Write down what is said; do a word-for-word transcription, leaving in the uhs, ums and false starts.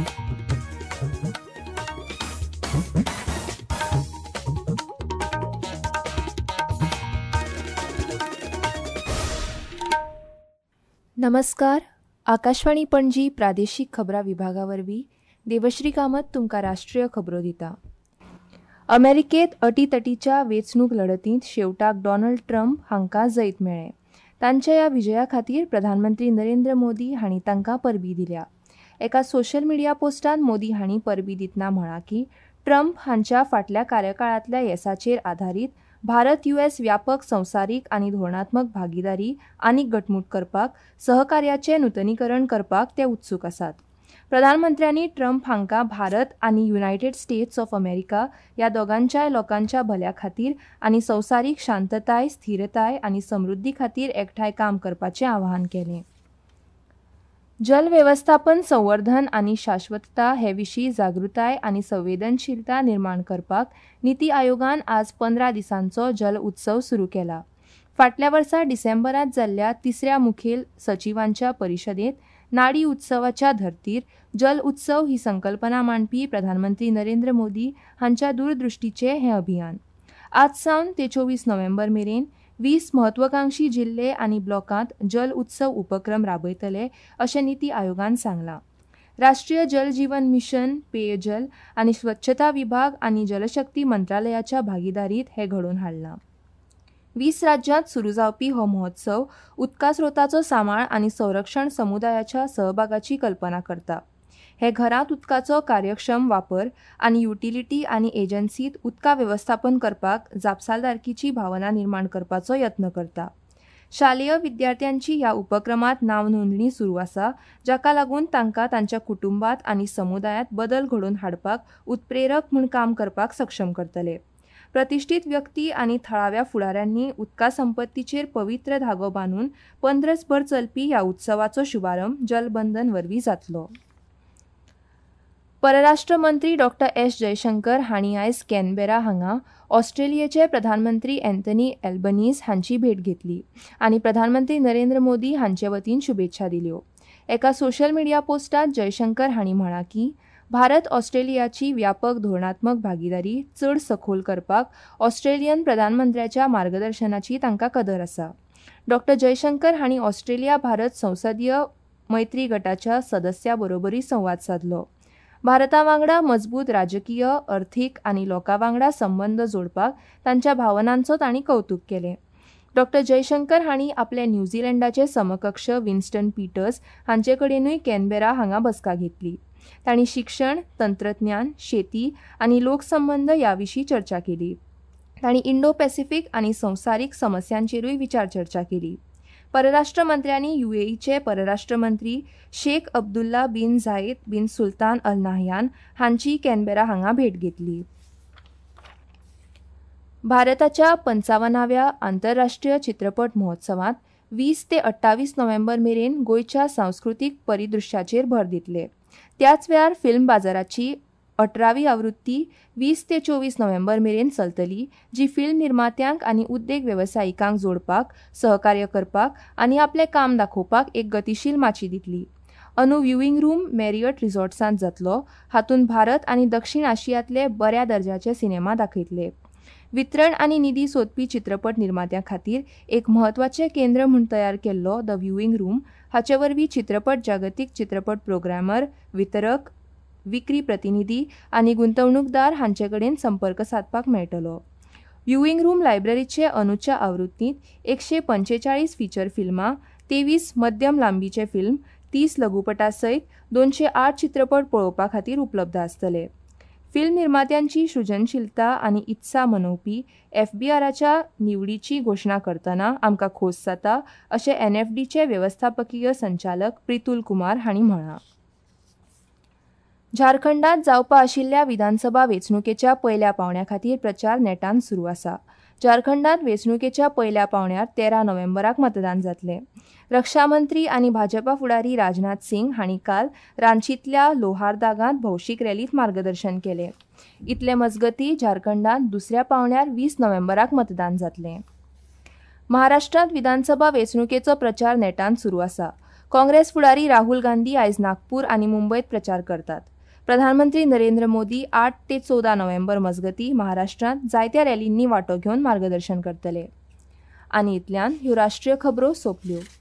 नमस्कार. आकाशवाणी पणजी प्रादेशीक खबरां विभागा वरवीं देवश्री कामत तुमकां राष्ट्रीय खबरो दिता. अमेरिकेत अटीतटीच्या वेंचणूक लढतींत शेवटाक डॉनाल्ड ट्रम्प हांकां जैत मेळ्ळें. तांच्या ह्या विजया खातीर प्रधानमंत्री नरेंद्र मोदी हांणी तांकां परबीं दिल्या. एका सोशल मिडिया पोस्टांत मोदी हांणी परबीं दितना म्हळां की ट्रम्प हांच्या फाटल्या कार्यकाळांतल्या येसाचेर आधारीत भारत युएस व्यापक संवसारीक आनी धोरणात्मक भागीदारी आनीक घटमूट करपाक सहकार्याचें नूतनीकरण करपाक ते उत्सूक आसात. प्रधानमंत्र्यांनी ट्रम्प हांकां भारत आनी युनायटेड स्टेट्स ऑफ अमेरिका ह्या दोगांच्याय लोकांच्या भल्या खातीर आनी संवसारीक शांतताय, स्थिरताय आनी समृद्धी खातीर एकठांय काम करपाचें आवाहन केलें. जल वेवस्थापन, संवर्धन आनी शाश्वतता हे विशीं जागृताय आनी संवेदनशीलता निर्माण करपाक निती आयोगान आज पंदरा दिसांचो जल उत्सव सुरू केला. फाटल्या वर्सा डिसेंबरांत जाल्ल्या तिसऱ्या मुखेल सचिवांच्या परिशदेंत नाडी उत्सवाच्या धर्तीर जल उत्सव ही संकल्पना मांडपी प्रधानमंत्री नरेंद्र मोदी हांच्या दूरदृश्टीचें हें अभियान. आज सावन ते चोवीस नोव्हेंबर मेरेन वीस म्हत्वाकांक्षी जिल्ले आनी ब्लॉकांत जल उत्सव उपक्रम राबयतले अशें निती आयोगान सांगलां. राष्ट्रीय जल जीवन मिशन, पेयजल आनी स्वच्छता विभाग आनी जलशक्ती मंत्रालयाच्या भागीदारीत हें घडोवन हाडलां. वीस राज्यांत सुरू जावपी हो महोत्सव उदका स्रोताचो सांबाळ आनी संरक्षण समुदायाच्या सहभागाची कल्पना करता. हे घरांत उदकाचो कार्यक्षम वापर आनी युटिलिटी आनी एजन्सीत उदका वेवस्थापन करपाक जापसालदारकीची भावना निर्माण करपाचो यत्न करता. शालेय विद्यार्थ्यांची ह्या उपक्रमांत नांव नोंदणी सुरू आसा, जाका लागून तांकां तांच्या कुटुंबांत आनी समुदायांत बदल घडोवन हाडपाक उत्प्रेरक म्हूण काम करपाक सक्षम करतले. प्रतिश्ठीत व्यक्ती आनी थळाव्या फुडाऱ्यांनी उदका संपत्तीचेर पवित्र धागो बांदून पंदरसभर चलपी ह्या उत्सवाचो शुभारंभ जलबंधन वरवीं जातलो. परराष्ट्र मंत्री डॉक्टर एस जयशंकर हांणी आयज कॅनबेरा हांगा ऑस्ट्रेलियाचे प्रधानमंत्री अँथनी अल्बनीज हांची भेट घेतली आनी प्रधानमंत्री नरेंद्र मोदी हांचे वतीन शुभेच्छा दिल्यो. एका सोशल मिडिया पोस्टांत जयशंकर हांणी म्हळां की भारत ऑस्ट्रेलियाची व्यापक धोरणात्मक भागीदारी चड सखोल करपाक ऑस्ट्रेलियन प्रधानमंत्र्याच्या मार्गदर्शनाची तांकां कदर आसा. डॉक्टर जयशंकर हांणी ऑस्ट्रेलिया भारत संसदीय मैत्री गटाच्या सदस्या बरोबरी संवाद साधलो. भारता वांगडा मजबूत राजकीय, अर्थीक आनी लोकां वांगडा संबंद जोडपाक तांच्या भावनांचो तांणी कौतुक केलें. डॉक्टर जयशंकर हांणी आपले न्यूझीलंडाचे समकक्ष विन्स्टन पीटर्स हांचे कडेनूय कॅनबेरा हांगा बसका घेतली. तांणी शिक्षण, तंत्रज्ञान, शेती आनी लोकसंबंद ह्या विशीं चर्चा केली. तांणी इंडो पॅसिफीक आनी संवसारीक समस्यांचेरूय विचार चर्चा केली. परराष्ट्र मंत्र्यांनी युएईचे परराष्ट्र मंत्री Sheikh Abdullah bin Zayed bin Sultan Al Nahyan हांची कॅनबेरा हांगा भेट घेतली. भारताच्या पंचावन्नाव्या आंतरराष्ट्रीय चित्रपट महोत्सवांत वीस ते अठ्ठावीस नोव्हेंबर मेरेन गोंयच्या सांस्कृतीक परिदृश्याचेर भर दितले. त्याच वेळार फिल्म बाजाराची अठरावी आवृत्ती वीस ते चोवीस नोव्हेंबर मेरेन चलतली, जी फिल्म निर्मात्यांक आनी उद्देग वेवसायिकांक जोडपाक, सहकार्य करपाक आनी आपलें काम दाखोवपाक एक गतीशील माची दितली. अनु व्ह्युईंग रूम मॅरियट रिसॉर्ट्सांत जातलो. हातूंत भारत आनी दक्षिण आशियांतले बऱ्या दर्जाचे सिनेमा दाखयतले. वितरण आनी निधी सोदपी चित्रपट निर्मात्यां खातीर एक म्हत्वाचें केंद्र म्हूण तयार केल्लो द व्ह्युईंग रूम हाचे वरवीं चित्रपट जागतीक चित्रपट प्रोग्रामर, वितरक, विक्री प्रतिनिधी आनी गुंतवणूकदार हांचे कडेन संपर्क सादपाक मेळटलो. व्ह्युईंग रूम लायब्ररीचे अनुच्या आवृत्तींत एकशे पंचेचाळीस फिचर फिल्मां, तेवीस मध्यम लांबीचे फिल्म, तीस लघुपटां सयत दोनशे आठ चित्रपट पळोवपा खातीर उपलब्ध आसतले. फिल्म निर्मात्यांची सृजनशीलता आनी इत्सा मनोवपी एफबीआराच्या निवडीची घोशणा करतना आमकां खोस जाता अशें एनएफडीचे वेवस्थापकीय संचालक प्रितुल कुमार हांणी म्हळां. झारखंडांत जावपा आशिल्ल्या विधानसभा वेंचणुकेच्या पयल्या पावंड्या खातीर प्रचार नेटान सुरू आसा. झारखंडांत वेंचणुकेच्या पयल्या पावंड्यार तेरा नोव्हेंबराक मतदान जातलें. रक्षा मंत्री आनी भाजपा फुडारी राजनाथ सिंग हांणी काल रांचींतल्या लोहारदागांत भौशीक रॅलीत मार्गदर्शन केलें. इतले मजगतीं झारखंडांत दुसऱ्या पावंड्यार वीस नोव्हेंबराक मतदान जातलें. महाराष्ट्रांत विधानसभा वेंचणुकेचो प्रचार नेटान सुरू आसा. काँग्रेस फुडारी राहुल गांधी आयज नागपूर आनी मुंबयत प्रचार करतात. प्रधानमंत्री नरेंद्र मोदी आठ ते चौदा नोव्हेंबर मजगती महाराष्ट्रांत जायत्या रॅलींनी वांटो घेवन मार्गदर्शन करतले. आनी इतल्यान ह्यो राष्ट्रीय खबरो सोंपल्यो.